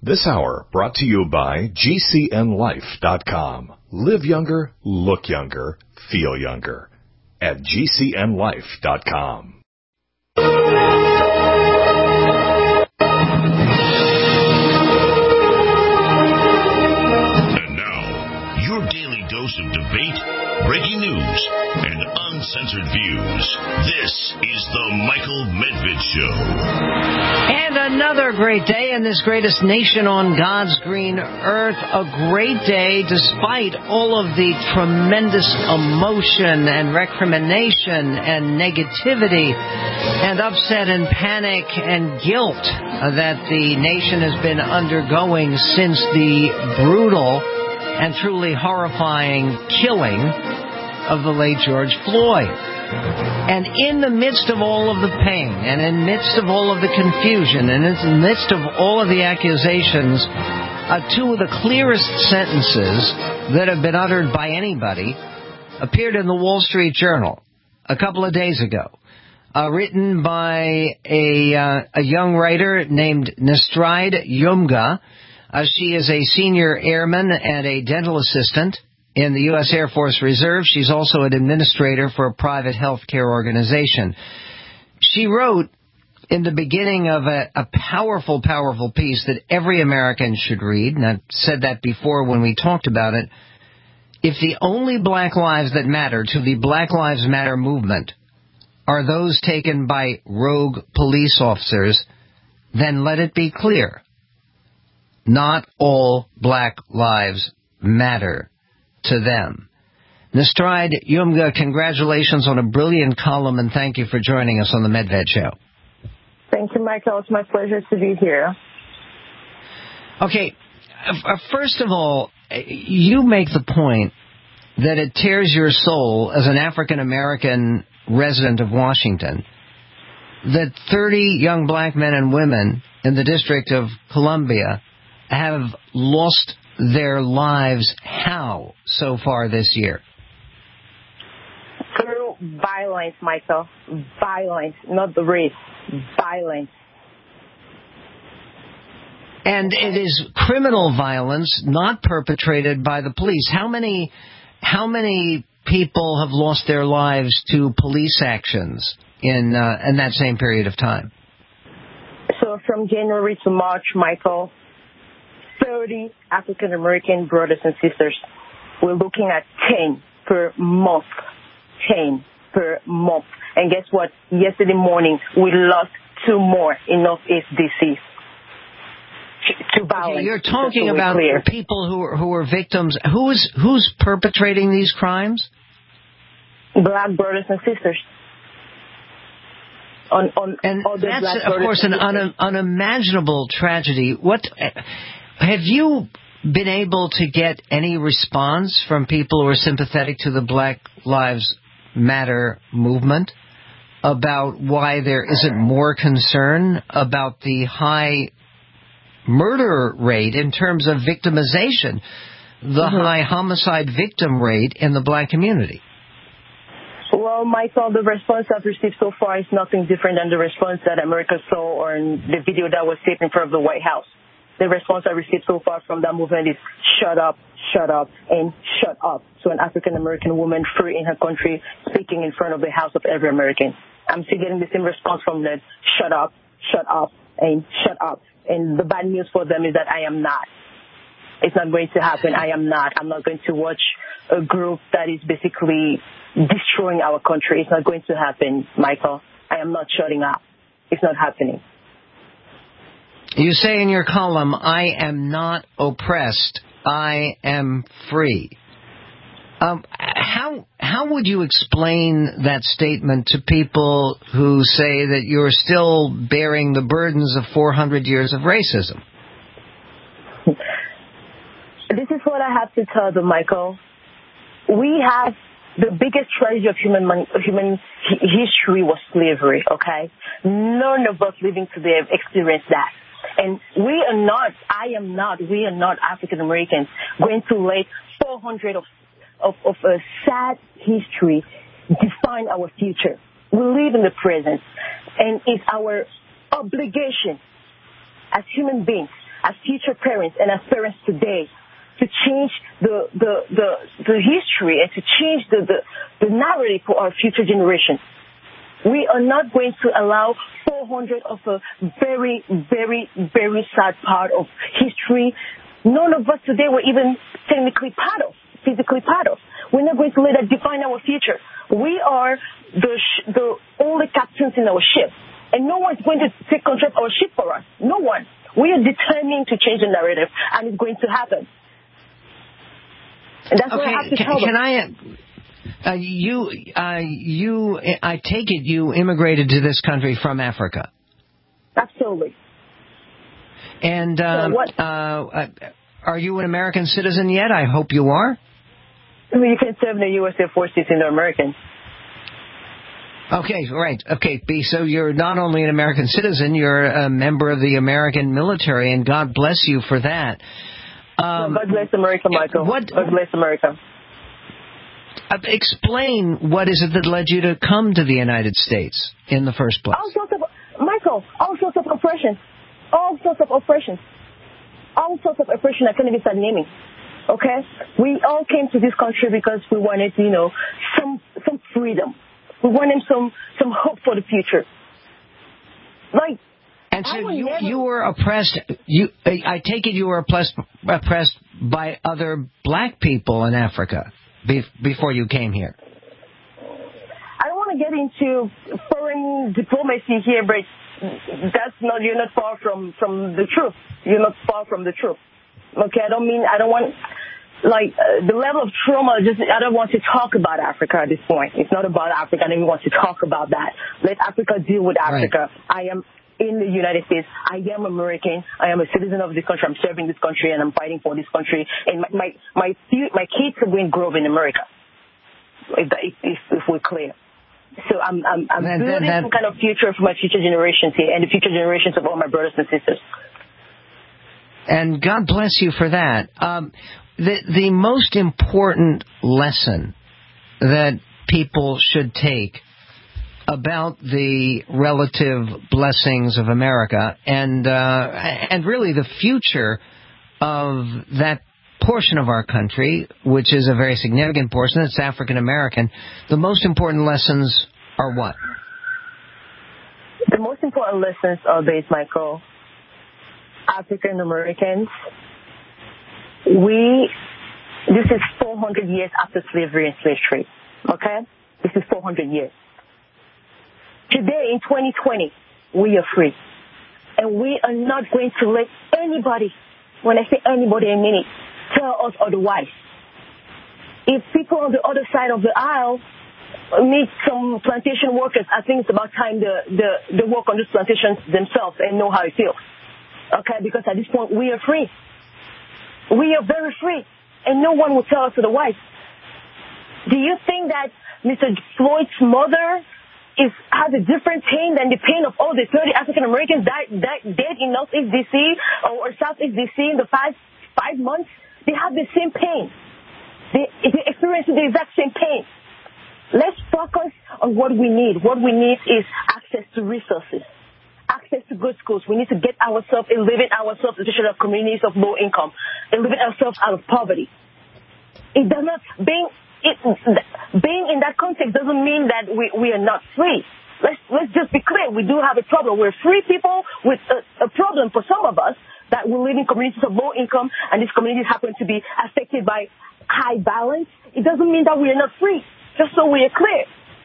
This hour brought to you by GCNLife.com. Live younger, look younger, feel younger. At GCNLife.com. And now, your daily dose of debate, breaking news, and uncensored views. This is the Michael Medved Show. And another great day in this greatest nation on God's green earth. A great day despite all of the tremendous emotion and recrimination and negativity and upset and panic and guilt that the nation has been undergoing since the brutal and truly horrifying killing of the late George Floyd. And in the midst of all of the pain, and in the midst of all of the confusion, and in the midst of all of the accusations, two of the clearest sentences that have been uttered by anybody appeared in the Wall Street Journal a couple of days ago, written by a young writer named Nestride Yumga. She is a senior airman and a dental assistant in the U.S. Air Force Reserve. She's also an administrator for a private health care organization. She wrote in the beginning of a powerful, powerful piece that every American should read, and I've said that before when we talked about it. If the only black lives that matter to the Black Lives Matter movement are those taken by rogue police officers, then let it be clear. Not all black lives matter to them. Nestride Yumga, congratulations on a brilliant column, and thank you for joining us on the Medved Show. Thank you, Michael. It's my pleasure to be here. Okay, first of all, you make the point that it tears your soul as an African-American resident of Washington that 30 young black men and women in the District of Columbia have lost their lives. How so far this year? Through violence, Michael. Violence, not the race. Violence. And it is criminal violence, not perpetrated by the police. How many people have lost their lives to police actions in that same period of time? So from January to March, Michael, 30 African-American brothers and sisters. We're looking at 10 per month. 10 per month. And guess what? Yesterday morning, we lost 2 more in Northeast D.C. to violence. Okay, you're talking about people who are victims. Who's perpetrating these crimes? Black brothers and sisters. And that's, of course, an unimaginable tragedy. Have you been able to get any response from people who are sympathetic to the Black Lives Matter movement about why there isn't more concern about the high murder rate in terms of victimization, the high homicide victim rate in the black community? Well, Michael, the response I've received so far is nothing different than the response that America saw on the video that was taped in front of the White House. The response I received so far from that movement is shut up, and shut up to an African-American woman free in her country speaking in front of the house of every American. I'm still getting the same response from them, shut up, and shut up. And the bad news for them is that I am not. It's not going to happen. I am not. I'm not going to watch a group that is basically destroying our country. It's not going to happen, Michael. I am not shutting up. It's not happening. You say in your column, I am not oppressed, I am free. How would you explain that statement to people who say that you're still bearing the burdens of 400 years of racism? This is what I have to tell them, Michael. We have the biggest tragedy of human history was slavery, okay? None of us living today have experienced that. And we are not African Americans going to let 400 of a sad history define our future. We live in the present, and it's our obligation as human beings, as future parents and as parents today to change the history and to change the narrative for our future generations. We are not going to allow 400 of a very, very, very sad part of history. None of us today were even technically physically part of. We're not going to let that define our future. We are the only captains in our ship. And no one's going to take control of our ship for us. No one. We are determined to change the narrative, and it's going to happen. And that's what I have to tell them. I take it you immigrated to this country from Africa. Absolutely. And are you an American citizen yet? I hope you are. You can serve in the U.S. Air Force if you're American. Okay, right. Okay, so you're not only an American citizen, you're a member of the American military, and God bless you for that. God bless America, Michael. God bless America. Explain what is it that led you to come to the United States in the first place? All sorts of oppression. All sorts of oppression I can't even start naming. Okay? We all came to this country because we wanted, some freedom. We wanted some hope for the future. And so you were oppressed. I take it you were oppressed by other black people in Africa before you came here. I don't want to get into foreign diplomacy here, but you're not far from the truth. You're not far from the truth. Okay, I don't want, the level of trauma, I don't want to talk about Africa at this point. It's not about Africa. I don't even want to talk about that. Let Africa deal with Africa. Right. I am in the United States. I am American. I am a citizen of this country. I'm serving this country, and I'm fighting for this country. And my kids are going to grow up in America, if we're clear. So I'm building some kind of future for my future generations here and the future generations of all my brothers and sisters. And God bless you for that. The most important lesson that people should take about the relative blessings of America and really the future of that portion of our country, which is a very significant portion, it's African American, the most important lessons are what? The most important lessons are these, Michael. African Americans, this is 400 years after slavery and slave trade, okay? This is 400 years. Today, in 2020, we are free. And we are not going to let anybody, when I say anybody, I mean it, tell us otherwise. If people on the other side of the aisle meet some plantation workers, I think it's about time they work on these plantations themselves and know how it feels. Okay, because at this point, we are free. We are very free. And no one will tell us otherwise. Do you think that Mr. Floyd's mother has a different pain than the pain of all the 30 African Americans that dead in Northeast D.C. or Southeast D.C. in the past 5 months? They have the same pain. They experience the exact same pain. Let's focus on what we need. What we need is access to resources, access to good schools. We need to get ourselves, elevate ourselves, especially of communities of low income, elevate ourselves out of poverty. It does not, being in that context doesn't mean that we are not free. Let's just be clear. We do have a problem. We're free people with a problem for some of us that we live in communities of low income, and these communities happen to be affected by high violence. It doesn't mean that we are not free. Just so we are clear.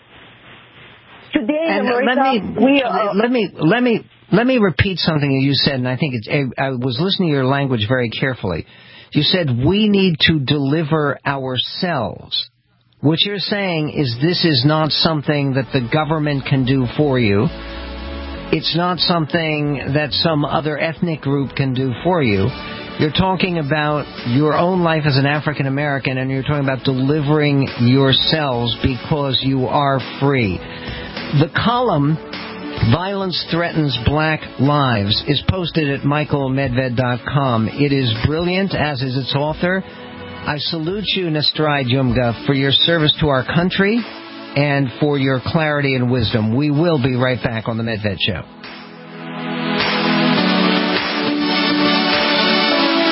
Today in America, let me repeat something that you said, and I think I was listening to your language very carefully. You said we need to deliver ourselves. What you're saying is this is not something that the government can do for you. It's not something that some other ethnic group can do for you. You're talking about your own life as an African American, and you're talking about delivering yourselves because you are free. The column, Violence Threatens Black Lives, is posted at michaelmedved.com. It is brilliant, as is its author. I salute you, Nastride Yumga, for your service to our country and for your clarity and wisdom. We will be right back on The Medved Show.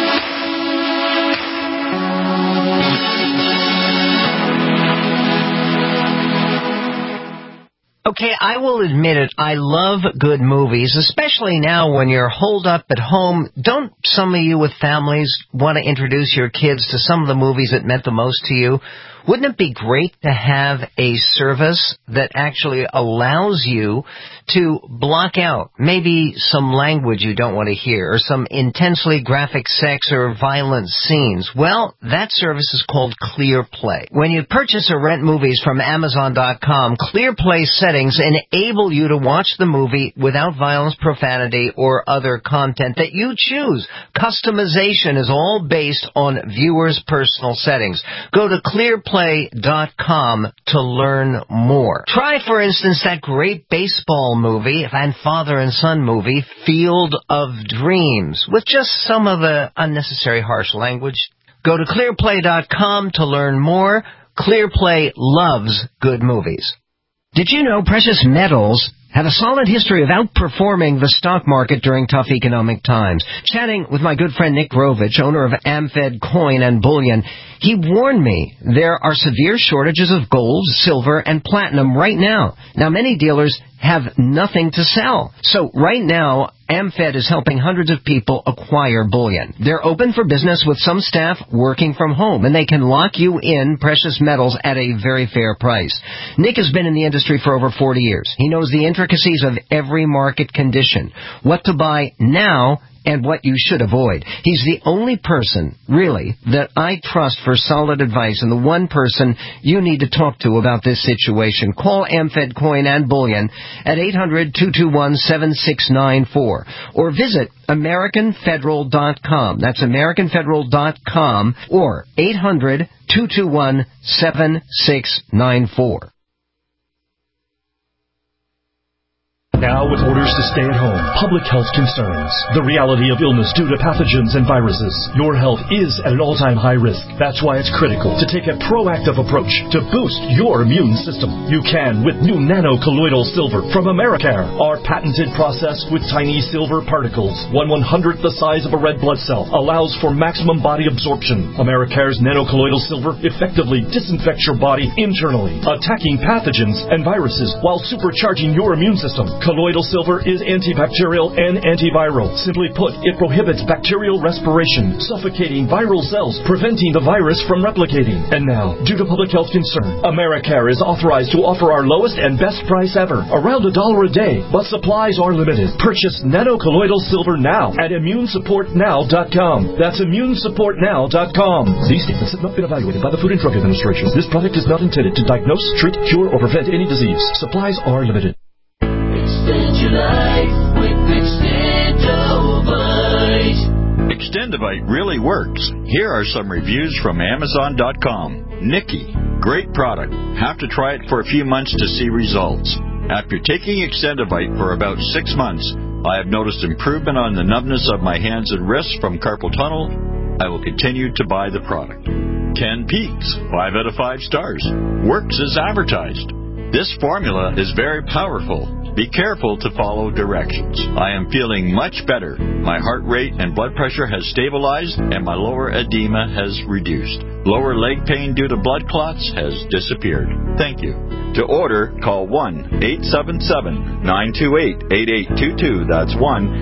Okay, I will admit it. I love good movies, especially now when you're holed up at home. Don't some of you with families want to introduce your kids to some of the movies that meant the most to you? Wouldn't it be great to have a service that actually allows you to block out maybe some language you don't want to hear or some intensely graphic sex or violent scenes? Well, that service is called ClearPlay. When you purchase or rent movies from Amazon.com, ClearPlay settings enable you to watch the movie without violence, profanity, or other content that you choose. Customization is all based on viewers' personal settings. Go to ClearPlay.com to learn more. Try, for instance, that great baseball movie and father and son movie, Field of Dreams, with just some of the unnecessary harsh language. Go to ClearPlay.com to learn more. ClearPlay loves good movies. Did you know precious metals have a solid history of outperforming the stock market during tough economic times? Chatting with my good friend Nick Grovich, owner of AmFed Coin and Bullion, he warned me there are severe shortages of gold, silver, and platinum right now. Now, many dealers have nothing to sell. So right now, AmFed is helping hundreds of people acquire bullion. They're open for business with some staff working from home, and they can lock you in precious metals at a very fair price. Nick has been in the industry for over 40 years. He knows the intricacies of every market condition, what to buy now, and what you should avoid. He's the only person, really, that I trust for solid advice and the one person you need to talk to about this situation. Call AmFed Coin and Bullion at 800-221-7694 or visit AmericanFederal.com. That's AmericanFederal.com or 800-221-7694. Now, with orders to stay at home, public health concerns, the reality of illness due to pathogens and viruses, your health is at an all-time high risk. That's why it's critical to take a proactive approach to boost your immune system. You can with new nano-colloidal silver from Americare. Our patented process with tiny silver particles, 1/100th the size of a red blood cell, allows for maximum body absorption. Americare's nano-colloidal silver effectively disinfects your body internally, attacking pathogens and viruses while supercharging your immune system. Colloidal silver is antibacterial and antiviral. Simply put, it prohibits bacterial respiration, suffocating viral cells, preventing the virus from replicating. And now, due to public health concern, Americare is authorized to offer our lowest and best price ever, around $1 a day, but supplies are limited. Purchase nano-colloidal silver now at ImmuneSupportNow.com. That's ImmuneSupportNow.com. These statements have not been evaluated by the Food and Drug Administration. This product is not intended to diagnose, treat, cure, or prevent any disease. Supplies are limited. Extend your life with Extendovite. Extendovite really works. Here are some reviews from Amazon.com. Nikki, great product. Have to try it for a few months to see results. After taking Extendovite for about 6 months, I have noticed improvement on the numbness of my hands and wrists from carpal tunnel. I will continue to buy the product. Ken Peaks, 5 out of 5 stars. Works as advertised. This formula is very powerful. Be careful to follow directions. I am feeling much better. My heart rate and blood pressure has stabilized, and my lower edema has reduced. Lower leg pain due to blood clots has disappeared. Thank you. To order, call 1-877-928-8822. That's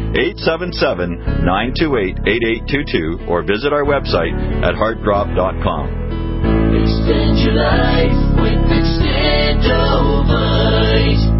1-877-928-8822. Or visit our website at heartdrop.com. Extend your life with Extendovite.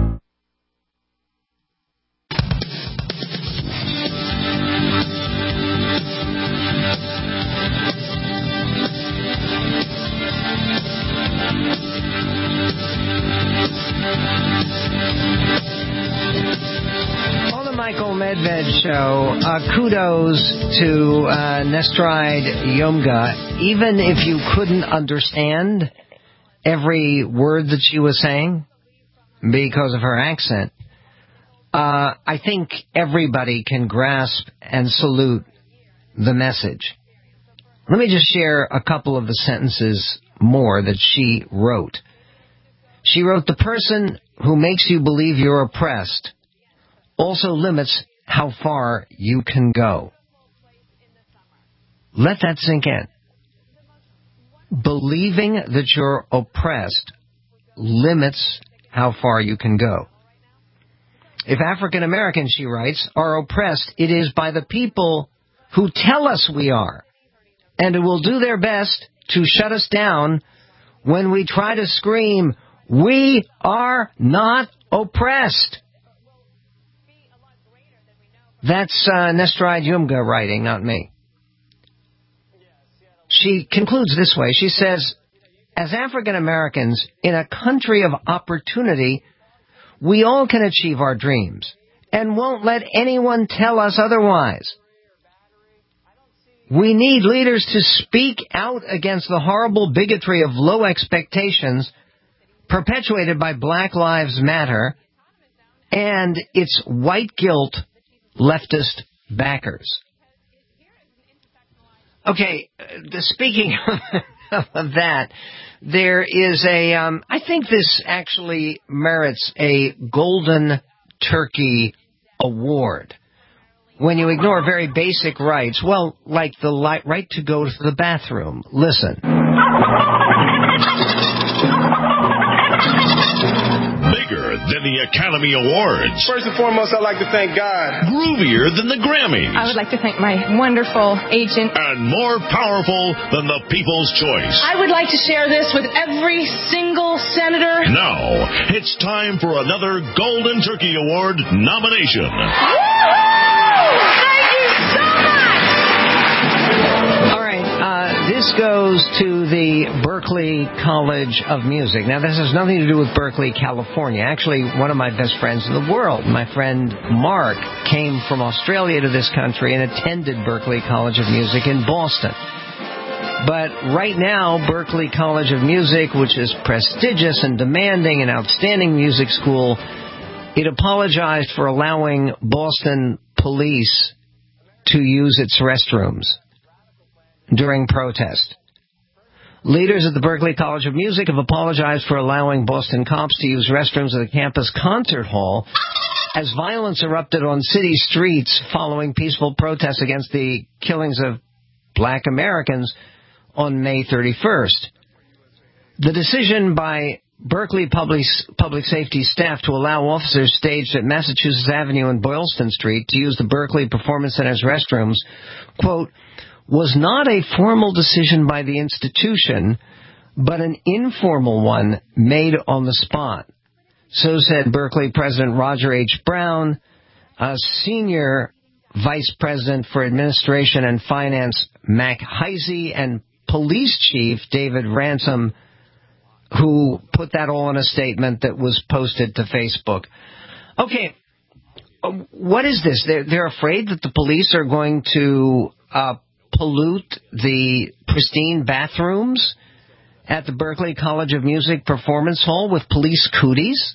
On the Michael Medved Show, kudos to Nestride Yomga. Even if you couldn't understand every word that she was saying because of her accent, I think everybody can grasp and salute the message. Let me just share a couple of the sentences more that she wrote. She wrote, "The person who makes you believe you're oppressed also limits how far you can go." Let that sink in. Believing that you're oppressed limits how far you can go. If African Americans, she writes, are oppressed, it is by the people who tell us we are, and who will do their best to shut us down when we try to scream, we are not oppressed. That's Nestride Yumga writing, not me. She concludes this way. She says, as African Americans in a country of opportunity, we all can achieve our dreams and won't let anyone tell us otherwise. We need leaders to speak out against the horrible bigotry of low expectations perpetuated by Black Lives Matter and its white guilt leftist backers. Okay, speaking of that, there is I think this actually merits a Golden Turkey Award. When you ignore very basic rights, well, like the right to go to the bathroom. Listen. Bigger than the Academy Awards. First and foremost, I'd like to thank God. Groovier than the Grammys. I would like to thank my wonderful agent. And more powerful than the People's Choice. I would like to share this with every single senator. Now, it's time for another Golden Turkey Award nomination. Thank you so much! All right, this goes to the Berklee College of Music. Now, this has nothing to do with Berkeley, California. Actually, one of my best friends in the world, my friend Mark, came from Australia to this country and attended Berklee College of Music in Boston. But right now, Berklee College of Music, which is prestigious and demanding and outstanding music school, it apologized for allowing Boston police to use its restrooms during protest. Leaders at the Berklee College of Music have apologized for allowing Boston cops to use restrooms at the campus concert hall as violence erupted on city streets following peaceful protests against the killings of Black Americans on May 31st. The decision by Berkeley Public Safety staff to allow officers staged at Massachusetts Avenue and Boylston Street to use the Berkeley Performance Center's restrooms, quote, was not a formal decision by the institution, but an informal one made on the spot. So said Berkeley President Roger H. Brown, a senior Vice President for Administration and Finance Mac Heisey, and Police Chief David Ransom, who put that all in a statement that was posted to Facebook. Okay, what is this? They're afraid that the police are going to pollute the pristine bathrooms at the Berklee College of Music Performance Hall with police cooties?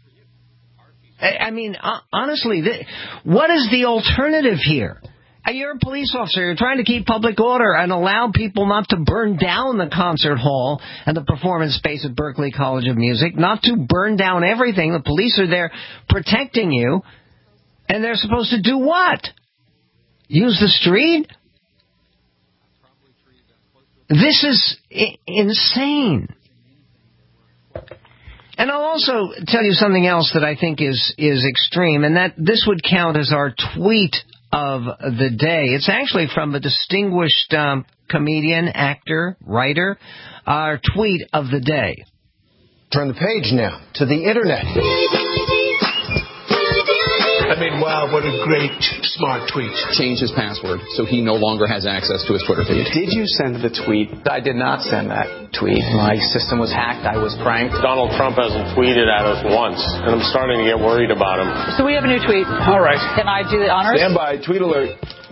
I mean, honestly, what is the alternative here? You're a police officer. You're trying to keep public order and allow people not to burn down the concert hall and the performance space at Berklee College of Music, not to burn down everything. The police are there protecting you, and they're supposed to do what? Use the street? This is insane. And I'll also tell you something else that I think is extreme, and that this would count as our tweet of the day. It's actually from a distinguished comedian, actor, writer. Our tweet of the day. Turn the page now to the internet. I mean, wow, what a great, smart tweet. Changed his password, so he no longer has access to his Twitter feed. Did you send the tweet? I did not send that tweet. My system was hacked. I was pranked. Donald Trump hasn't tweeted at us once, and I'm starting to get worried about him. So we have a new tweet. All right. Can I do the honors? Stand by. Tweet alert.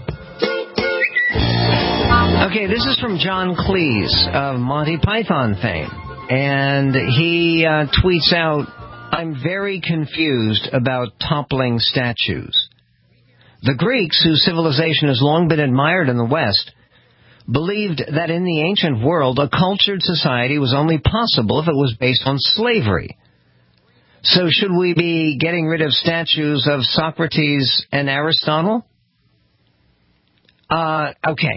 Okay, this is from John Cleese of Monty Python fame. And he tweets out, I'm very confused about toppling statues. The Greeks, whose civilization has long been admired in the West, believed that in the ancient world a cultured society was only possible if it was based on slavery. So should we be getting rid of statues of Socrates and Aristotle? Okay.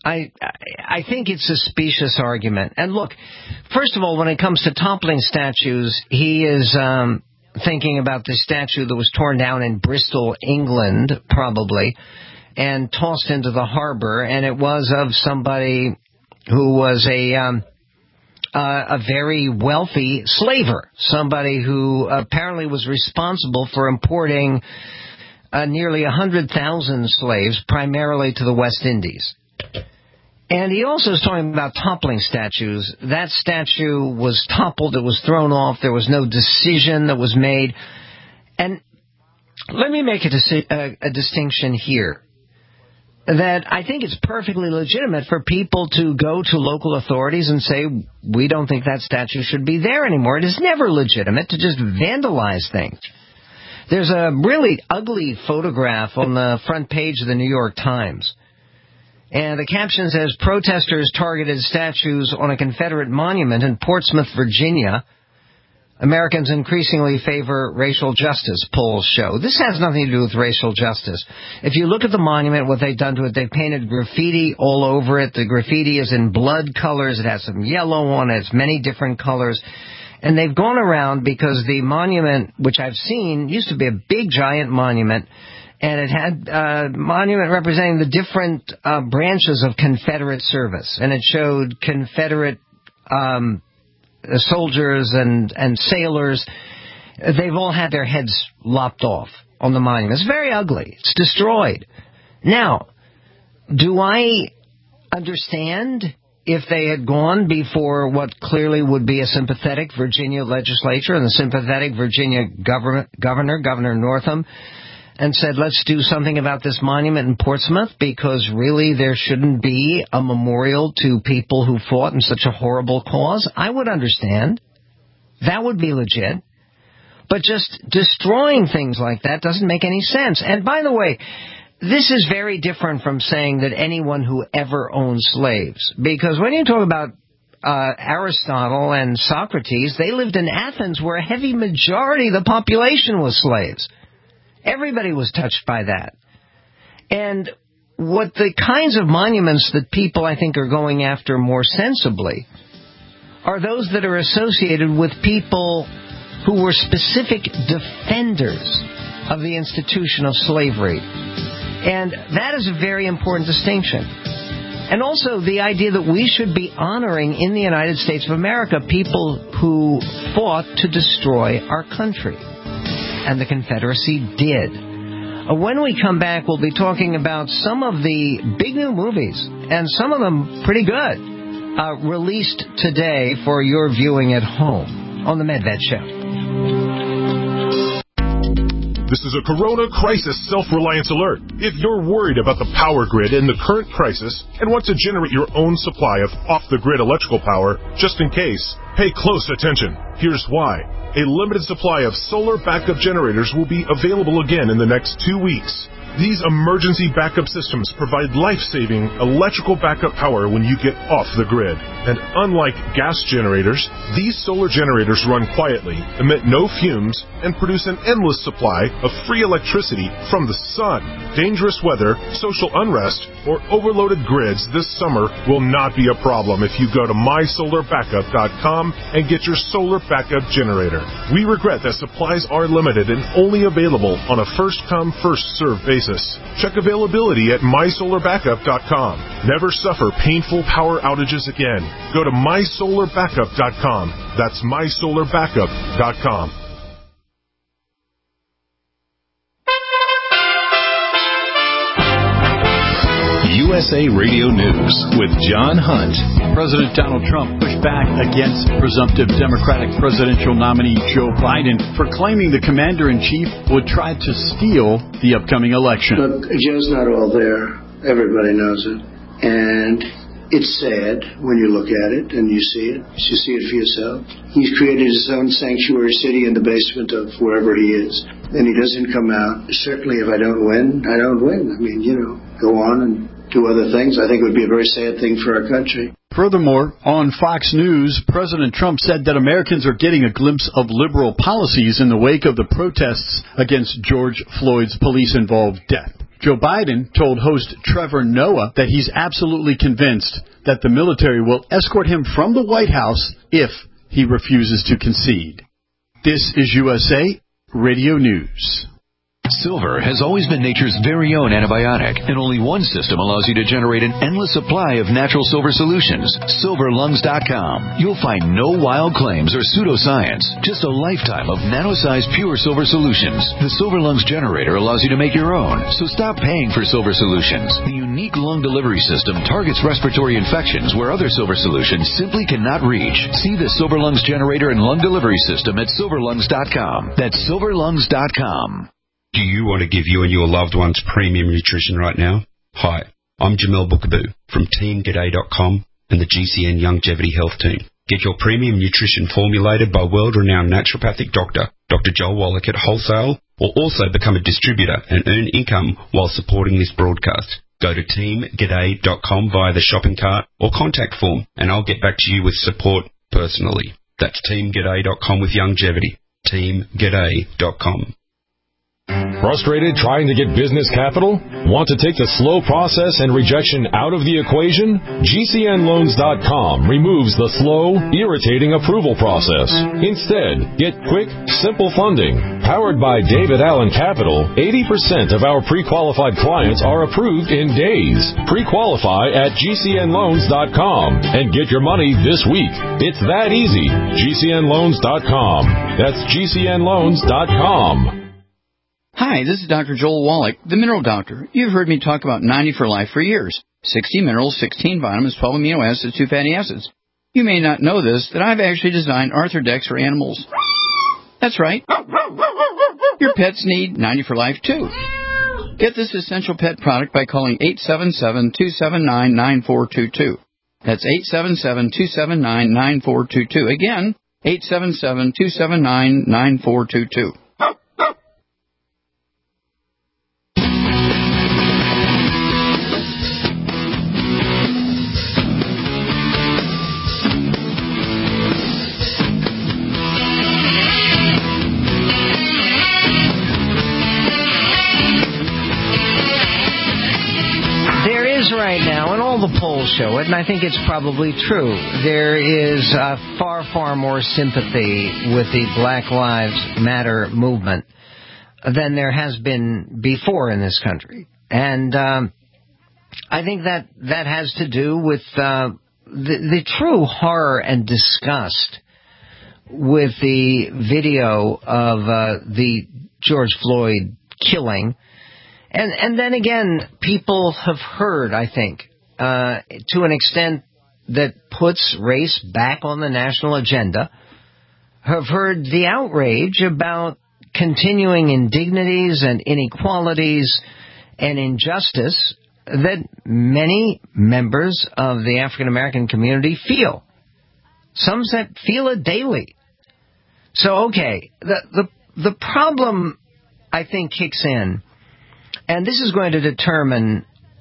I think it's a specious argument. And look, first of all, when it comes to toppling statues, he is thinking about the statue that was torn down in Bristol, England, probably, and tossed into the harbor, and it was of somebody who was a very wealthy slaver, somebody who apparently was responsible for importing nearly 100,000 slaves, primarily to the West Indies. And he also is talking about toppling statues. That statue was toppled, it was thrown off, there was no decision that was made. And let me make a distinction here. That I think it's perfectly legitimate for people to go to local authorities and say, we don't think that statue should be there anymore. It is never legitimate to just vandalize things. There's a really ugly photograph on the front page of the New York Times. And the caption says, protesters targeted statues on a Confederate monument in Portsmouth, Virginia. Americans increasingly favor racial justice, polls show. This has nothing to do with racial justice. If you look at the monument, what they've done to it, they've painted graffiti all over it. The graffiti is in blood colors. It has some yellow on it. It's many different colors. And they've gone around because the monument, which I've seen, used to be a big, giant monument. And it had a monument representing the different branches of Confederate service. And it showed Confederate soldiers and sailors. They've all had their heads lopped off on the monument. It's very ugly. It's destroyed. Now, do I understand if they had gone before what clearly would be a sympathetic Virginia legislature and the sympathetic Virginia Governor Northam, and said, let's do something about this monument in Portsmouth because really there shouldn't be a memorial to people who fought in such a horrible cause? I would understand. That would be legit. But just destroying things like that doesn't make any sense. And by the way, this is very different from saying that anyone who ever owned slaves. Because when you talk about Aristotle and Socrates, they lived in Athens where a heavy majority of the population was slaves. Everybody was touched by that. And what the kinds of monuments that people, I think, are going after more sensibly are those that are associated with people who were specific defenders of the institution of slavery. And that is a very important distinction. And also the idea that we should be honoring in the United States of America people who fought to destroy our country. And the Confederacy did. When we come back, we'll be talking about some of the big new movies, and some of them pretty good, released today for your viewing at home on the Medved Show. This is a Corona Crisis Self-Reliance Alert. If you're worried about the power grid in the current crisis and want to generate your own supply of off-the-grid electrical power, just in case, pay close attention. Here's why. A limited supply of solar backup generators will be available again in the next 2 weeks. These emergency backup systems provide life-saving electrical backup power when you get off the grid. And unlike gas generators, these solar generators run quietly, emit no fumes, and produce an endless supply of free electricity from the sun. Dangerous weather, social unrest, or overloaded grids this summer will not be a problem if you go to mysolarbackup.com and get your solar backup generator. We regret that supplies are limited and only available on a first-come, first-served basis. Check availability at mysolarbackup.com. Never suffer painful power outages again. Go to mysolarbackup.com. That's mysolarbackup.com. USA Radio News with John Hunt. President Donald Trump pushed back against presumptive Democratic presidential nominee Joe Biden for claiming the commander-in-chief would try to steal the upcoming election. Look, Joe's not all there. Everybody knows it. And it's sad when you look at it and you see it. You should see it for yourself. He's created his own sanctuary city in the basement of wherever he is. And he doesn't come out. Certainly if I don't win, I don't win. I mean, go on and do other things. I think it would be a very sad thing for our country. Furthermore, on Fox News, President Trump said that Americans are getting a glimpse of liberal policies in the wake of the protests against George Floyd's police-involved death. Joe Biden told host Trevor Noah that he's absolutely convinced that the military will escort him from the White House if he refuses to concede. This is USA Radio News. Silver has always been nature's very own antibiotic, and only one system allows you to generate an endless supply of natural silver solutions. SilverLungs.com. You'll find no wild claims or pseudoscience, just a lifetime of nano-sized pure silver solutions. The Silver Lungs generator allows you to make your own, so stop paying for silver solutions. The unique lung delivery system targets respiratory infections where other silver solutions simply cannot reach. See the Silver Lungs generator and lung delivery system at SilverLungs.com. That's SilverLungs.com. Do you want to give you and your loved ones premium nutrition right now? Hi, I'm Jamel Bookaboo from TeamGaday.com and the GCN Longevity Health Team. Get your premium nutrition formulated by world-renowned naturopathic doctor, Dr. Joel Wallach at wholesale, or also become a distributor and earn income while supporting this broadcast. Go to TeamGaday.com via the shopping cart or contact form, and I'll get back to you with support personally. That's TeamGaday.com with longevity. TeamGaday.com. Frustrated trying to get business capital? Want to take the slow process and rejection out of the equation? GCNLoans.com removes the slow, irritating approval process. Instead, get quick, simple funding. Powered by David Allen Capital, 80% of our pre-qualified clients are approved in days. Pre-qualify at GCNLoans.com and get your money this week. It's that easy. GCNLoans.com. That's GCNLoans.com. Hi, this is Dr. Joel Wallach, the Mineral Doctor. You've heard me talk about 90 for Life for years. 60 minerals, 16 vitamins, 12 amino acids, 2 fatty acids. You may not know this, that I've actually designed Arthrodex for animals. That's right. Your pets need 90 for Life, too. Get this essential pet product by calling 877-279-9422. That's 877-279-9422. Again, 877-279-9422. Right now, and all the polls show it, and I think it's probably true, there is far, far more sympathy with the Black Lives Matter movement than there has been before in this country. And I think that has to do with the true horror and disgust with the video of the George Floyd killing. And then again, people have heard, I think, to an extent that puts race back on the national agenda, have heard the outrage about continuing indignities and inequalities and injustice that many members of the African American community feel. Some feel it daily. So, okay, the problem, I think, kicks in. And this is going to determine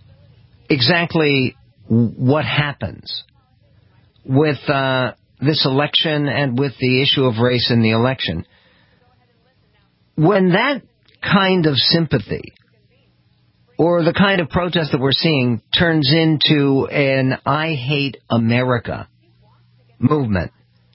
exactly what happens with this election and with the issue of race in the election. When that kind of sympathy or the kind of protest that we're seeing turns into an I hate America movement,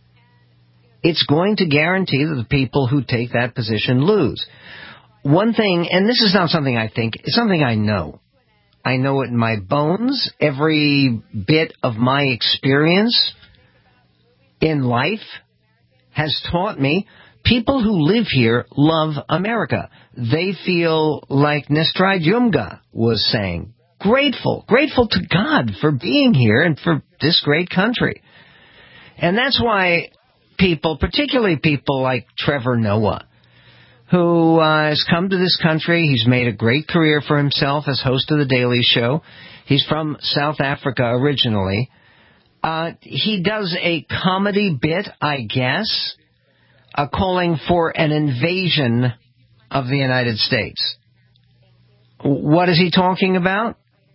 it's going to guarantee that the people who take that position lose. One thing, and this is not something I think, it's something I know. I know it in my bones. Every bit of my experience in life has taught me people who live here love America. They feel like Nestrad Yumga was saying, grateful to God for being here and for this great country. And that's why people, particularly people like Trevor Noah, who has come to this country. He's made a great career for himself as host of The Daily Show. He's from South Africa originally. He does a comedy bit, I guess, calling for an invasion of the United States. What is he talking about?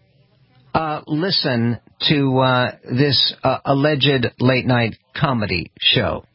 Listen to this alleged late-night comedy show.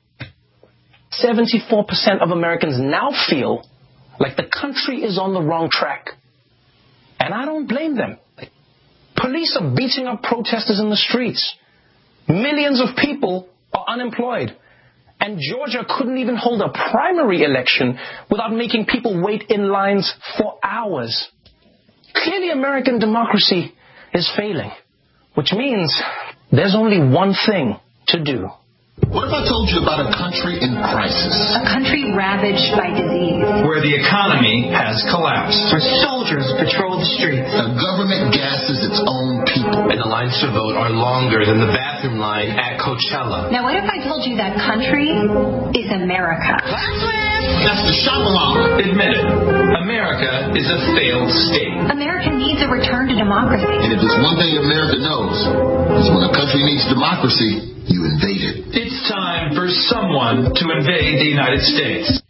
74% of Americans now feel like the country is on the wrong track. And I don't blame them. Police are beating up protesters in the streets. Millions of people are unemployed. And Georgia couldn't even hold a primary election without making people wait in lines for hours. Clearly, American democracy is failing, which means there's only one thing to do. What if I told you about a country in crisis? A country ravaged by disease. Where the economy has collapsed. Where soldiers patrol the streets. The government gasses its own people. And the lines to vote are longer than the bathroom line at Coachella. Now what if I told you that country is America? That's the shop alarm. Admit it. America is a failed state. America needs a return to democracy. And if there's one thing America knows, is when a country needs democracy, you invade it. It's time for someone to invade the United States.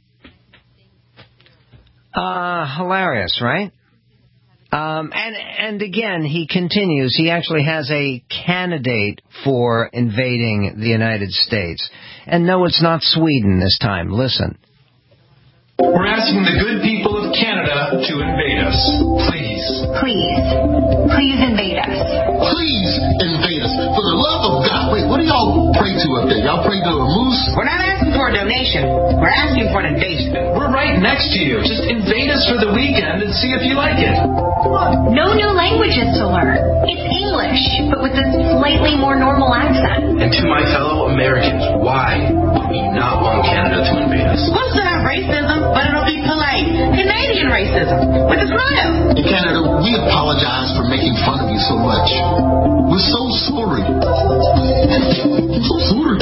Hilarious, right? And again, he continues. He actually has a candidate for invading the United States. And no, it's not Sweden this time. Listen. We're asking the good people of Canada to invade us. Please. Please. Please invade us. Please invade us. For the love of God. Wait, what do y'all pray to up there? Y'all pray to a moose? We're not asking for a donation. We're asking for an invasion. We're right next to you. Just invade us for the weekend and see if you like it. No new languages to learn. It's English, but with a slightly more normal accent. And to my fellow Americans, why would we not want Canada to invade us? We'll still have racism, but it'll be polite. Canadian racism, with a smile. In Canada, we apologize for making fun of you so much. We're so sorry. I'm so sorry.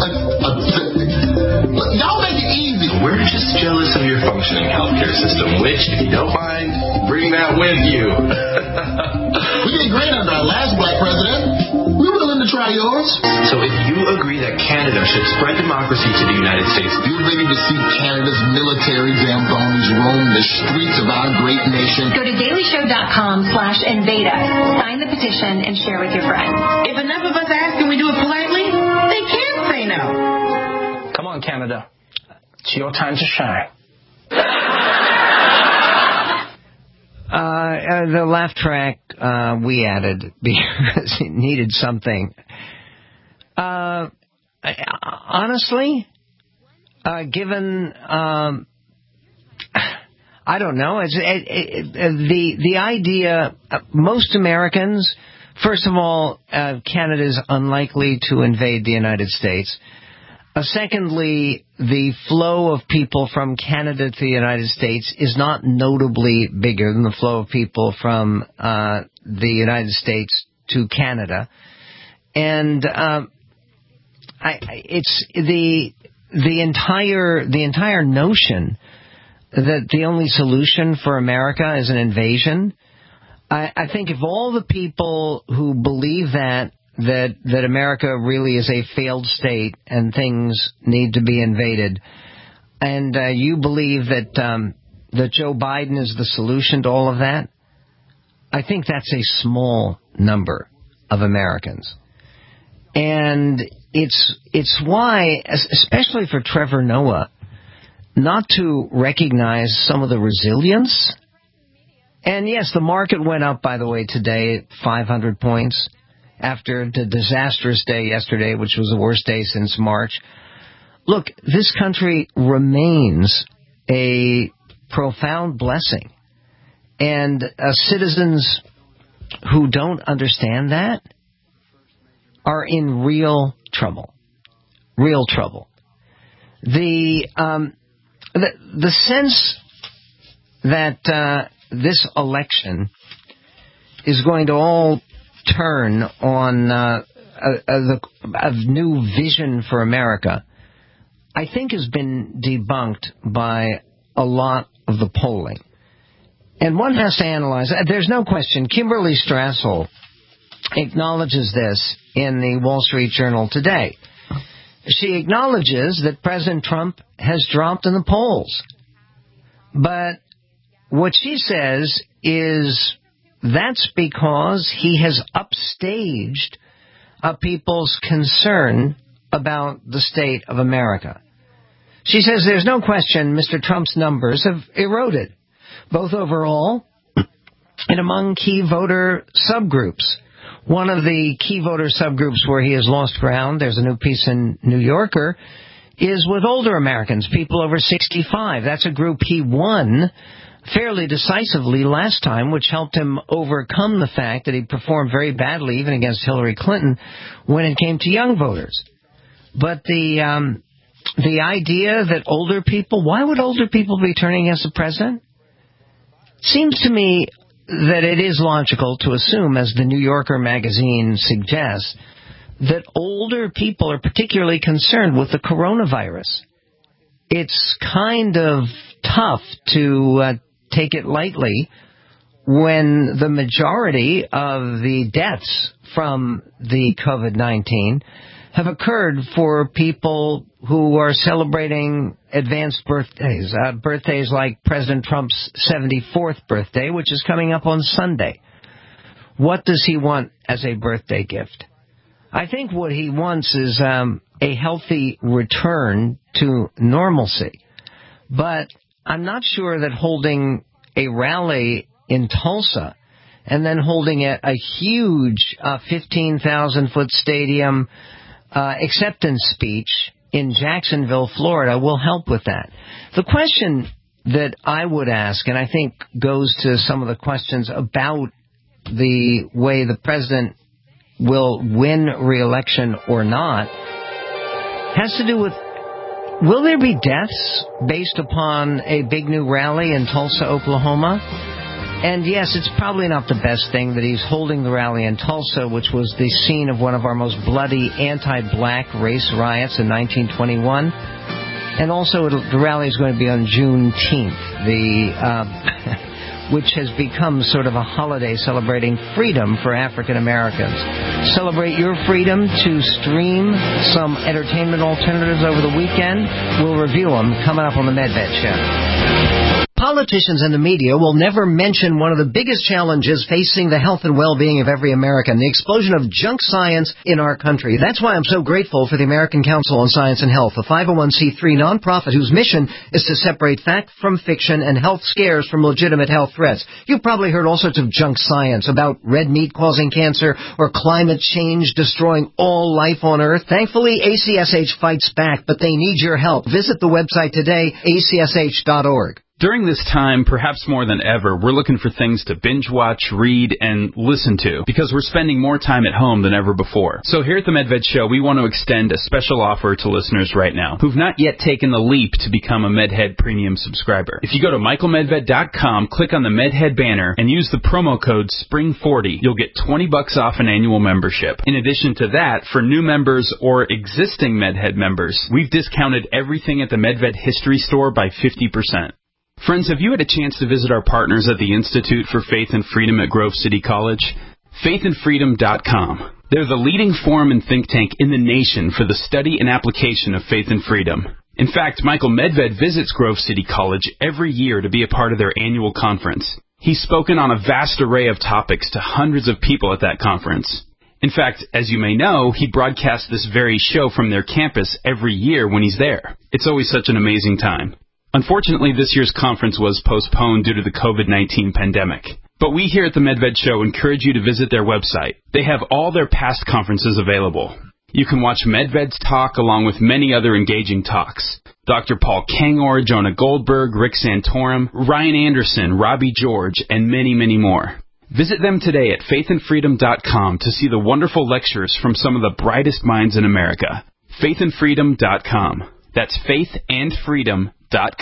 Y'all make it easy. We're just jealous of your functioning healthcare system, which, if you don't mind, bring that with you. We did great under our last black president. We're willing to try yours. So if you agree that Canada should spread democracy to the United States, you're ready to see Canada's military zambonis roam the streets of our great nation. Go to dailyshow.com/invade us. Sign the petition and share with your friends. If enough of us ask and we do it politely, they can't say no. Come on, Canada. It's your time to shine. The laugh track we added because it needed something. Honestly, given I don't know, the idea. Most Americans, first of all, Canada is unlikely to invade the United States. Secondly, the flow of people from Canada to the United States is not notably bigger than the flow of people from the United States to Canada, and it's the entire notion that the only solution for America is an invasion. I think if all the people who believe that America really is a failed state and things need to be invaded, and you believe that Joe Biden is the solution to all of that, I think that's a small number of Americans. And it's why, especially for Trevor Noah, not to recognize some of the resilience. And yes, the market went up, by the way, today 500 points. After the disastrous day yesterday, which was the worst day since March. Look, this country remains a profound blessing. And citizens who don't understand that are in real trouble. Real trouble. The sense that this election is going to all turn on a new vision for America, I think has been debunked by a lot of the polling. And one has to analyze, there's no question, Kimberly Strassel acknowledges this in the Wall Street Journal today. She acknowledges that President Trump has dropped in the polls. But what she says is that's because he has upstaged people's concern about the state of America. She says there's no question Mr. Trump's numbers have eroded, both overall and among key voter subgroups. One of the key voter subgroups where he has lost ground, there's a new piece in New Yorker, is with older Americans, people over 65. That's a group he won fairly decisively last time, which helped him overcome the fact that he performed very badly, even against Hillary Clinton, when it came to young voters. But the idea that older people, why would older people be turning against the president? Seems to me that it is logical to assume, as the New Yorker magazine suggests, that older people are particularly concerned with the coronavirus. It's kind of tough to take it lightly when the majority of the deaths from the COVID-19 have occurred for people who are celebrating advanced birthdays, birthdays like President Trump's 74th birthday, which is coming up on Sunday. What does he want as a birthday gift? I think what he wants is a healthy return to normalcy. But I'm not sure that holding a rally in Tulsa and then holding a huge 15,000-foot stadium acceptance speech in Jacksonville, Florida, will help with that. The question that I would ask, and I think goes to some of the questions about the way the president will win re-election or not, has to do with, will there be deaths based upon a big new rally in Tulsa, Oklahoma? And yes, it's probably not the best thing that he's holding the rally in Tulsa, which was the scene of one of our most bloody anti-black race riots in 1921. And also the rally is going to be on Juneteenth, which has become sort of a holiday celebrating freedom for African Americans. Celebrate your freedom to stream some entertainment alternatives over the weekend. We'll review them coming up on the Medved Show. Politicians and the media will never mention one of the biggest challenges facing the health and well-being of every American, the explosion of junk science in our country. That's why I'm so grateful for the American Council on Science and Health, a 501c3 nonprofit whose mission is to separate fact from fiction and health scares from legitimate health threats. You've probably heard all sorts of junk science about red meat causing cancer or climate change destroying all life on Earth. Thankfully, ACSH fights back, but they need your help. Visit the website today, acsh.org. During this time, perhaps more than ever, we're looking for things to binge watch, read, and listen to, because we're spending more time at home than ever before. So here at the Medved Show, we want to extend a special offer to listeners right now who've not yet taken the leap to become a MedHead Premium subscriber. If you go to michaelmedved.com, click on the MedHead banner, and use the promo code SPRING40, you'll get $20 off an annual membership. In addition to that, for new members or existing MedHead members, we've discounted everything at the Medved History Store by 50%. Friends, have you had a chance to visit our partners at the Institute for Faith and Freedom at Grove City College? faithandfreedom.com. They're the leading forum and think tank in the nation for the study and application of faith and freedom. In fact, Michael Medved visits Grove City College every year to be a part of their annual conference. He's spoken on a vast array of topics to hundreds of people at that conference. In fact, as you may know, he broadcasts this very show from their campus every year when he's there. It's always such an amazing time. Unfortunately, this year's conference was postponed due to the COVID-19 pandemic. But we here at the Medved Show encourage you to visit their website. They have all their past conferences available. You can watch Medved's talk along with many other engaging talks. Dr. Paul Kangor, Jonah Goldberg, Rick Santorum, Ryan Anderson, Robbie George, and many, many more. Visit them today at faithandfreedom.com to see the wonderful lectures from some of the brightest minds in America. faithandfreedom.com. That's faithandfreedom.com.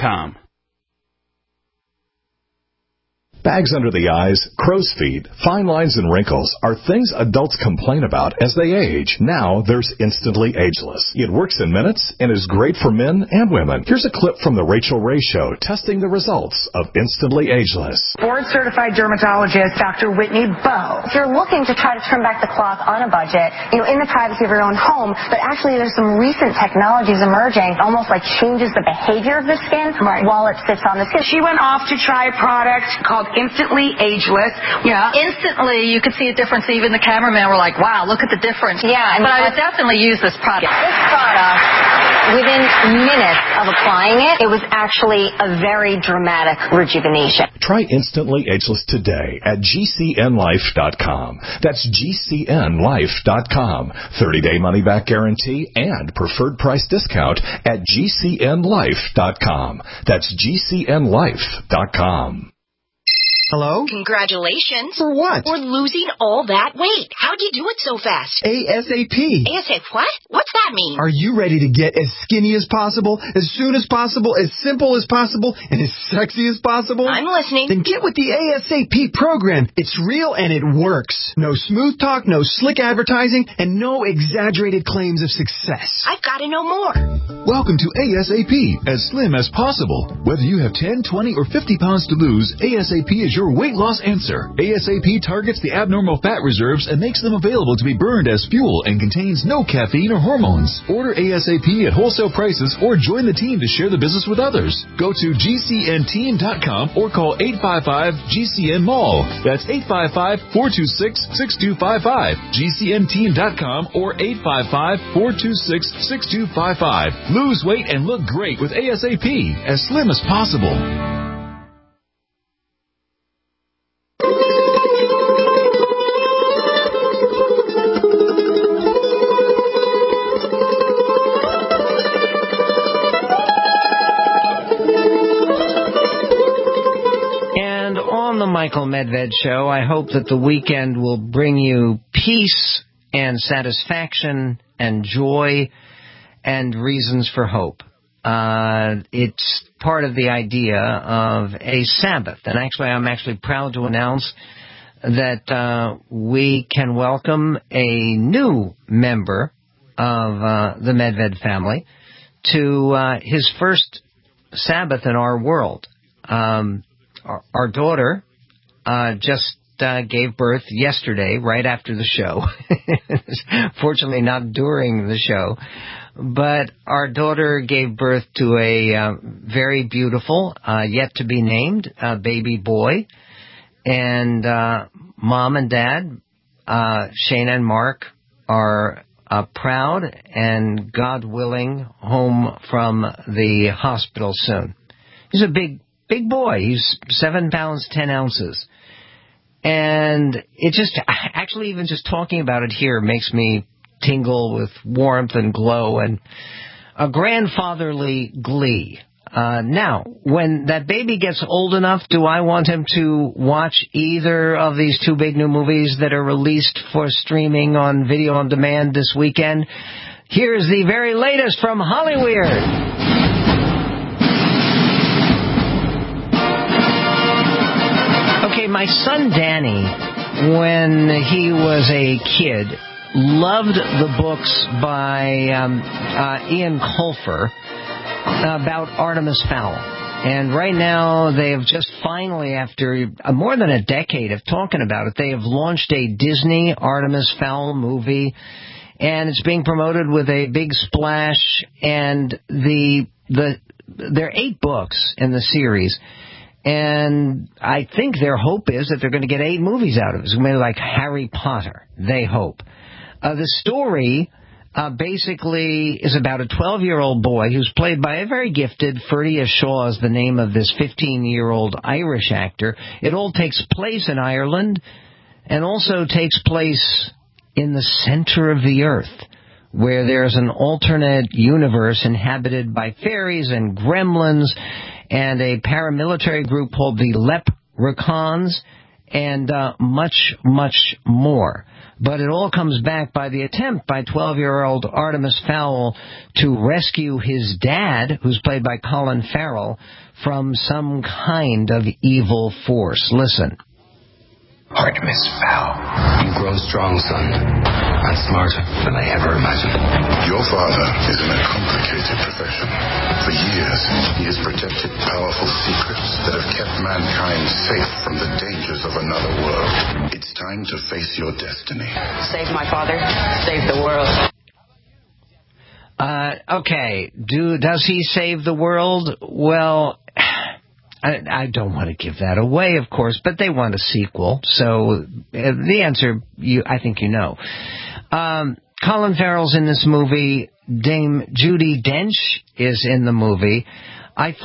Bags under the eyes, crow's feet, fine lines, and wrinkles are things adults complain about as they age. Now there's Instantly Ageless. It works in minutes and is great for men and women. Here's a clip from The Rachel Ray Show testing the results of Instantly Ageless. Board-certified dermatologist Dr. Whitney Bowe. If you're looking to try to turn back the clock on a budget, in the privacy of your own home, but actually there's some recent technologies emerging, almost like changes the behavior of the skin while it sits on the skin. She went off to try a product called Instantly Ageless. Yeah. Instantly, you could see a difference. Even the cameraman were like, wow, look at the difference. Yeah. But I would definitely use this product. This product, within minutes of applying it, it was actually a very dramatic rejuvenation. Try Instantly Ageless today at GCNlife.com. That's GCNlife.com. 30-day money-back guarantee and preferred price discount at GCNlife.com. That's GCNlife.com. Hello? Congratulations. For what? For losing all that weight. How'd you do it so fast? ASAP. ASAP what? What's that mean? Are you ready to get as skinny as possible, as soon as possible, as simple as possible, and as sexy as possible? I'm listening. Then get with the ASAP program. It's real and it works. No smooth talk, no slick advertising, and no exaggerated claims of success. I've got to know more. Welcome to ASAP, as slim as possible. Whether you have 10, 20, or 50 pounds to lose, ASAP is your weight loss answer. ASAP targets the abnormal fat reserves and makes them available to be burned as fuel and contains no caffeine or hormones. Order ASAP at wholesale prices or join the team to share the business with others. Go to GCNteam.com or call 855-GCN-MALL. That's 855-426-6255. GCNteam.com or 855-426-6255. Lose weight and look great with ASAP, as slim as possible. On the Michael Medved Show, I hope that the weekend will bring you peace and satisfaction and joy and reasons for hope. It's part of the idea of a Sabbath. And actually, I'm actually proud to announce that we can welcome a new member of the Medved family to his first Sabbath in our world. Our daughter just gave birth yesterday, right after the show. Fortunately, not during the show. But our daughter gave birth to a very beautiful, yet-to-be-named baby boy. And Mom and Dad, Shana and Mark, are proud and, God willing, home from the hospital soon. He's a big boy. He's 7 pounds, 10 ounces. And it just, actually even just talking about it here makes me tingle with warmth and glow and a grandfatherly glee. Now, when that baby gets old enough, do I want him to watch either of these 2 big new movies that are released for streaming on video on demand this weekend? Here's the very latest from Hollyweird. Okay, my son Danny, when he was a kid, loved the books by Ian Colfer about Artemis Fowl. And right now, they have just finally, after more than a decade of talking about it, they have launched a Disney Artemis Fowl movie, and it's being promoted with a big splash. And there are 8 books in the series. And I think their hope is that they're going to get 8 movies out of it. It's going to be like Harry Potter, they hope. The story basically is about a 12-year-old boy who's played by a very gifted, Ferdia Shaw is the name of this 15-year-old Irish actor. It all takes place in Ireland and also takes place in the center of the earth, where there's an alternate universe inhabited by fairies and gremlins and a paramilitary group called the Leprechauns, and much, much more. But it all comes back by the attempt by 12-year-old Artemis Fowl to rescue his dad, who's played by Colin Farrell, from some kind of evil force. Listen. Artemis Fowl, you grow strong, son, and smarter than I ever imagined. Your father is in a complicated profession. For years, he has protected powerful secrets that have kept mankind safe from the dangers of another world. It's time to face your destiny. Save my father, save the world. Okay, does he save the world? Well, I don't want to give that away, of course, but they want a sequel. So the answer, I think you know. Colin Farrell's in this movie. Dame Judi Dench is in the movie. I thought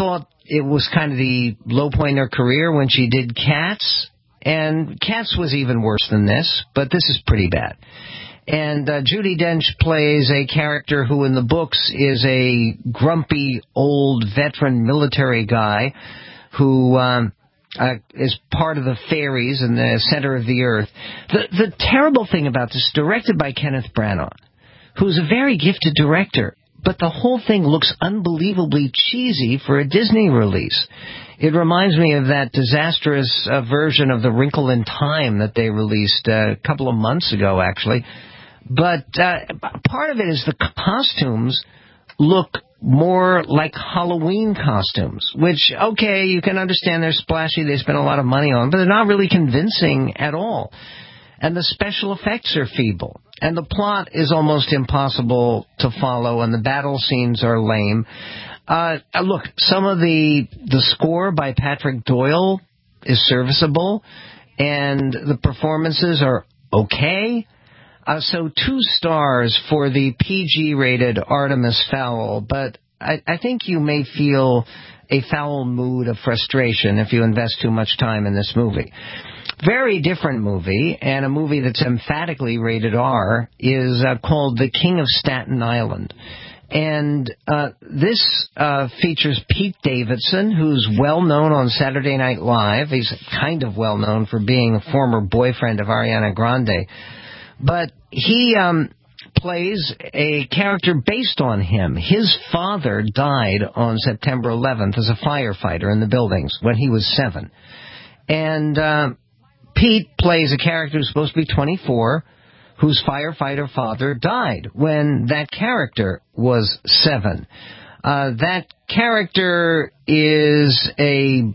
it was kind of the low point in her career when she did Cats. And Cats was even worse than this, but this is pretty bad. And Judi Dench plays a character who in the books is a grumpy, old, veteran military guy who is part of the fairies in the center of the earth. The terrible thing about this, directed by Kenneth Branagh, who's a very gifted director, but the whole thing looks unbelievably cheesy for a Disney release. It reminds me of that disastrous version of The Wrinkle in Time that they released a couple of months ago, actually. But part of it is the costumes look more like Halloween costumes, which, okay, you can understand they're splashy, they spend a lot of money on, but they're not really convincing at all. And the special effects are feeble. And the plot is almost impossible to follow, and the battle scenes are lame. Look, some of the score by Patrick Doyle is serviceable, and the performances are okay. So 2 stars for the PG-rated Artemis Fowl, but I think you may feel a foul mood of frustration if you invest too much time in this movie. Very different movie, and a movie that's emphatically rated R, is called The King of Staten Island. And this features Pete Davidson, who's well-known on Saturday Night Live. He's kind of well-known for being a former boyfriend of Ariana Grande. But he plays a character based on him. His father died on September 11th as a firefighter in the buildings when he was 7. And Pete plays a character who's supposed to be 24, whose firefighter father died when that character was 7. That character is a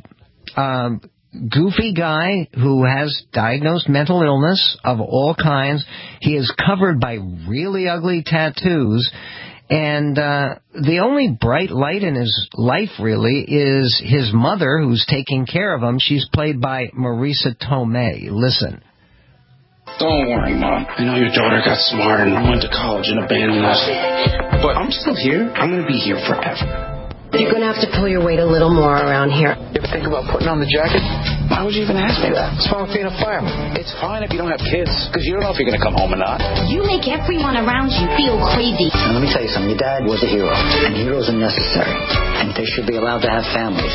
goofy guy who has diagnosed mental illness of all kinds. He is covered by really ugly tattoos, and the only bright light in his life, really, is his mother, who's taking care of him. She's played by Marisa Tomei. Listen. Don't worry, Mom. I know your daughter got smart and went to college and abandoned us. But I'm still here. I'm going to be here forever. You're going to have to pull your weight a little more around here. You ever think about putting on the jacket? Why would you even ask me that? What's wrong with being a fireman? It's fine if you don't have kids, because you don't know if you're going to come home or not. You make everyone around you feel crazy. Now, let me tell you something. Your dad was a hero, and heroes are necessary, and they should be allowed to have families.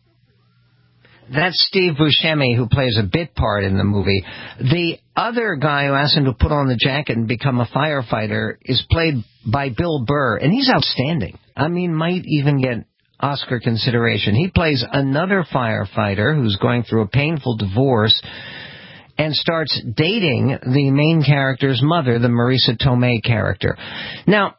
That's Steve Buscemi, who plays a bit part in the movie. The other guy who asked him to put on the jacket and become a firefighter is played by Bill Burr, and he's outstanding. I mean, might even get Oscar consideration. He plays another firefighter who's going through a painful divorce and starts dating the main character's mother, the Marisa Tomei character. Now,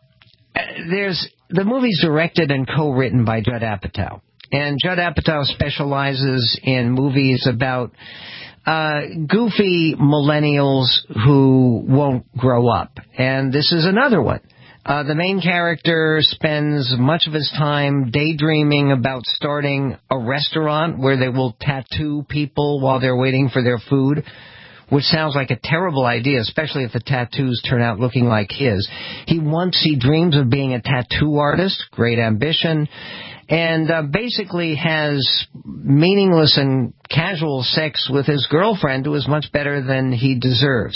the movie's directed and co-written by Judd Apatow. And Judd Apatow specializes in movies about goofy millennials who won't grow up. And this is another one. The main character spends much of his time daydreaming about starting a restaurant where they will tattoo people while they're waiting for their food, which sounds like a terrible idea, especially if the tattoos turn out looking like his. He dreams of being a tattoo artist, great ambition, and basically has meaningless and casual sex with his girlfriend, who is much better than he deserves.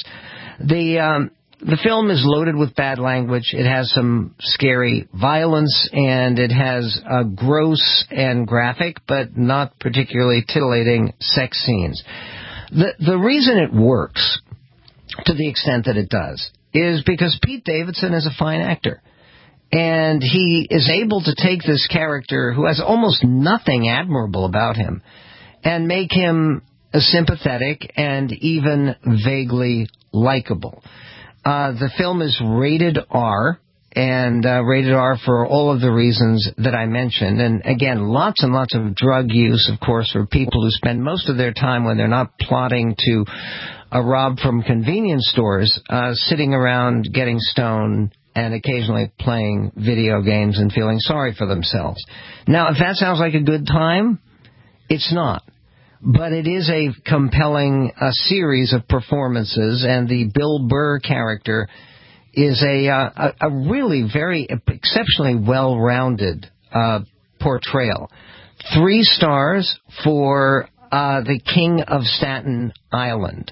The film is loaded with bad language. It has some scary violence, and it has gross and graphic, but not particularly titillating sex scenes. The reason it works, to the extent that it does, is because Pete Davidson is a fine actor. And he is able to take this character who has almost nothing admirable about him and make him sympathetic and even vaguely likable. The film is rated R, and rated R for all of the reasons that I mentioned. And again, lots and lots of drug use, of course, for people who spend most of their time when they're not plotting to rob from convenience stores, sitting around getting stoned and occasionally playing video games and feeling sorry for themselves. Now, if that sounds like a good time, it's not. But it is a compelling series of performances, and the Bill Burr character is a really very exceptionally well-rounded portrayal. 3 stars for The King of Staten Island.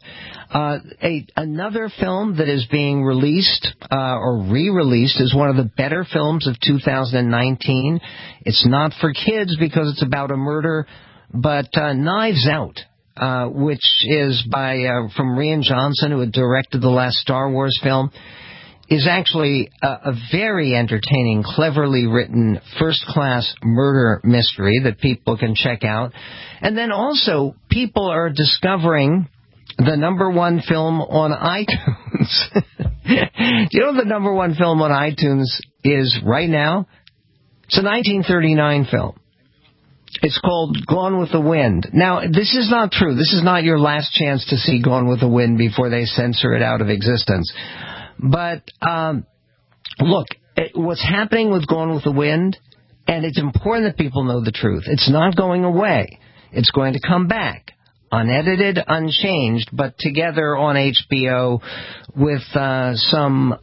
Another film that is being released or re-released is one of the better films of 2019. It's not for kids because it's about a murder, but Knives Out, which is from Rian Johnson, who had directed the last Star Wars film, is actually a very entertaining, cleverly written, first-class murder mystery that people can check out. And then also, people are discovering the number one film on iTunes. You know what the number one film on iTunes is right now? It's a 1939 film. It's called Gone with the Wind. Now, this is not true. This is not your last chance to see Gone with the Wind before they censor it out of existence. But, look, what's happening with Gone with the Wind, and it's important that people know the truth. It's not going away. It's going to come back, unedited, unchanged, but together on HBO with some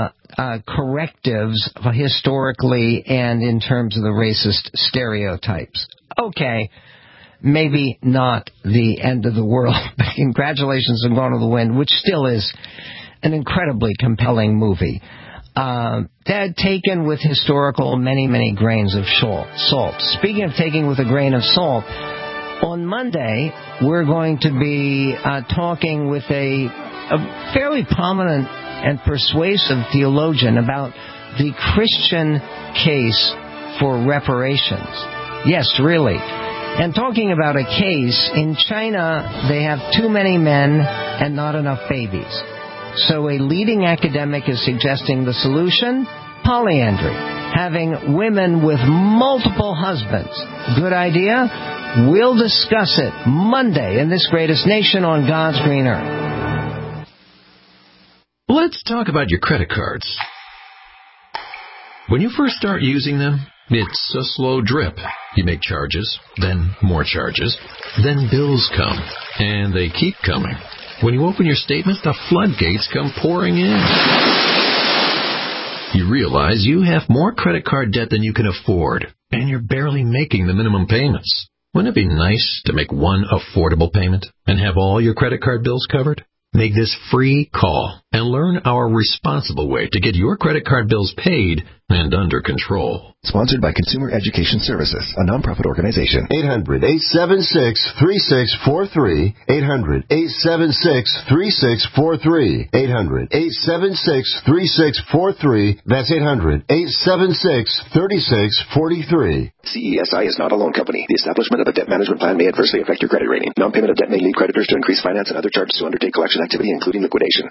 correctives historically and in terms of the racist stereotypes. Okay, maybe not the end of the world, but congratulations on Gone with the Wind, which still is an incredibly compelling movie. Taken with historical many grains of salt. Speaking of taking with a grain of salt, on Monday we're going to be talking with a fairly prominent and persuasive theologian about the Christian case for reparations. Yes, really. And talking about a case, in China they have too many men and not enough babies. So a leading academic is suggesting the solution? Polyandry. Having women with multiple husbands. Good idea? We'll discuss it Monday in this greatest nation on God's green earth. Let's talk about your credit cards. When you first start using them, it's a slow drip. You make charges, then more charges, then bills come, and they keep coming. When you open your statement, the floodgates come pouring in. You realize you have more credit card debt than you can afford, and you're barely making the minimum payments. Wouldn't it be nice to make one affordable payment and have all your credit card bills covered? Make this free call and learn our responsible way to get your credit card bills paid and under control. Sponsored by Consumer Education Services, a nonprofit organization. 800-876-3643. 800-876-3643. 800-876-3643. That's 800-876-3643. CESI is not a loan company. The establishment of a debt management plan may adversely affect your credit rating. Non-payment of debt may lead creditors to increase finance and other charges to undertake collection activity, including liquidation.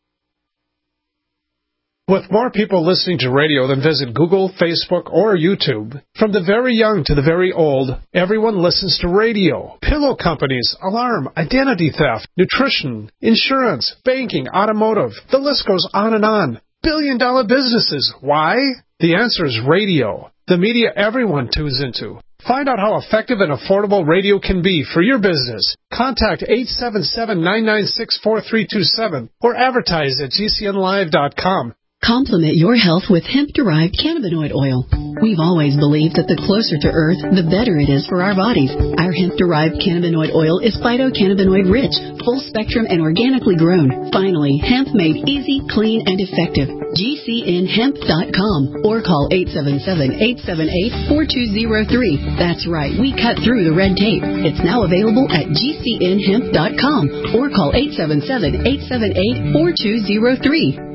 With more people listening to radio than visit Google, Facebook, or YouTube, from the very young to the very old, everyone listens to radio. Pillow companies, alarm, identity theft, nutrition, insurance, banking, automotive. The list goes on and on. Billion-dollar businesses. Why? The answer is radio. The media everyone tunes into. Find out how effective and affordable radio can be for your business. Contact 877-996-4327 or advertise at GCNlive.com. Complement your health with hemp-derived cannabinoid oil. We've always believed that the closer to Earth, the better it is for our bodies. Our hemp-derived cannabinoid oil is phytocannabinoid-rich, full-spectrum, and organically grown. Finally, hemp made easy, clean, and effective. GCNhemp.com or call 877-878-4203. That's right, we cut through the red tape. It's now available at GCNhemp.com or call 877-878-4203.